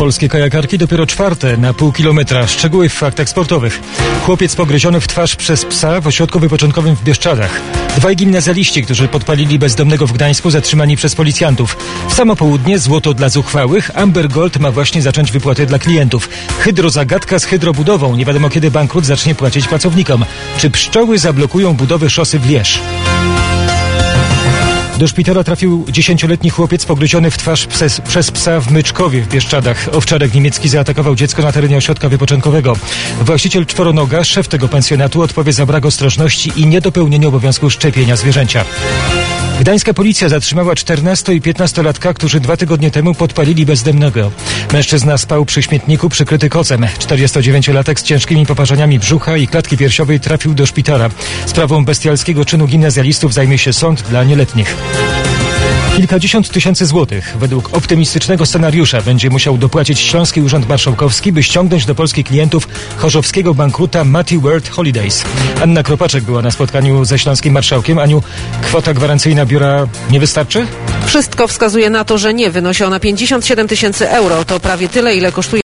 Polskie kajakarki dopiero czwarte na pół kilometra. Szczegóły w faktach sportowych. Chłopiec pogryziony w twarz przez psa w ośrodku wypoczynkowym w Bieszczadach. Dwaj gimnazjaliści, którzy podpalili bezdomnego w Gdańsku, zatrzymani przez policjantów. W samo południe złoto dla zuchwałych. Amber Gold ma właśnie zacząć wypłaty dla klientów. Hydrozagadka z hydrobudową. Nie wiadomo kiedy bankrut zacznie płacić pracownikom. Czy pszczoły zablokują budowę szosy w Lierz? Do szpitala trafił 10-letni chłopiec pogryziony w twarz przez psa w Myczkowie w Bieszczadach. Owczarek niemiecki zaatakował dziecko na terenie ośrodka wypoczynkowego. Właściciel czworonoga, szef tego pensjonatu, odpowie za brak ostrożności i niedopełnienie obowiązku szczepienia zwierzęcia. Gdańska policja zatrzymała 14- i 15-latka, którzy 2 tygodnie temu podpalili bezdomnego. Mężczyzna spał przy śmietniku przykryty kocem. 49-latek z ciężkimi poparzeniami brzucha i klatki piersiowej trafił do szpitala. Sprawą bestialskiego czynu gimnazjalistów zajmie się sąd dla nieletnich. Kilkadziesiąt tysięcy złotych według optymistycznego scenariusza będzie musiał dopłacić Śląski Urząd Marszałkowski, by ściągnąć do Polski klientów chorzowskiego bankruta Matty World Holidays. Anna Kropaczek była na spotkaniu ze śląskim marszałkiem. Aniu, kwota gwarancyjna biura nie wystarczy? Wszystko wskazuje na to, że nie. Wynosi ona 57 000 euro. To prawie tyle, ile kosztuje